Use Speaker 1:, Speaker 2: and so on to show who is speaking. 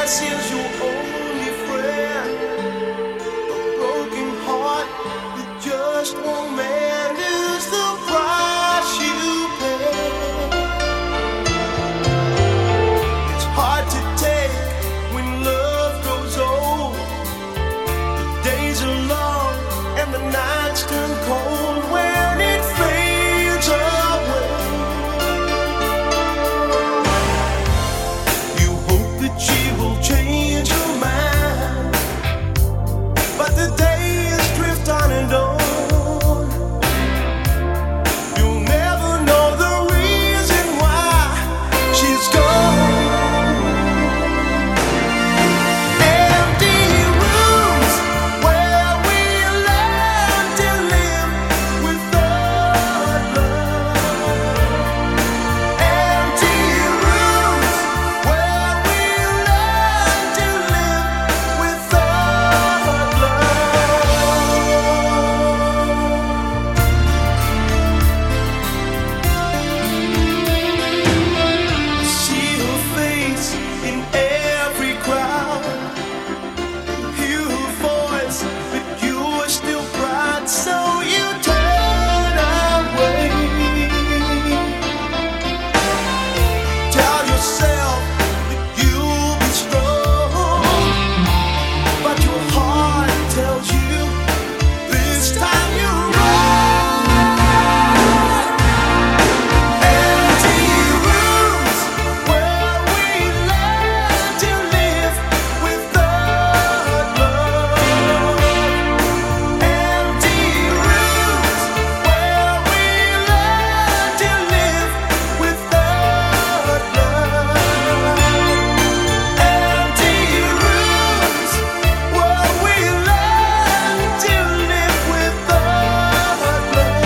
Speaker 1: is your only friend. A broken heart that just won't mend is the price you pay. It's hard to take when love grows old. The days are long and the nights turn cold when it fades away. You hope that she will change her mind, but the days drift on and on. You'll never know the reason why she's gone. Empty rooms where we learn to live without love. Empty rooms where we learn to live without love. See her face in every crowd, hear her voice, but you are still proud, so you turn away. Tell yourself that you'll be strong, but your heart tells you this time you're right. Empty rooms where we learn to live without love. Empty rooms where we learn to live without love. Empty rooms where we learn to live without love.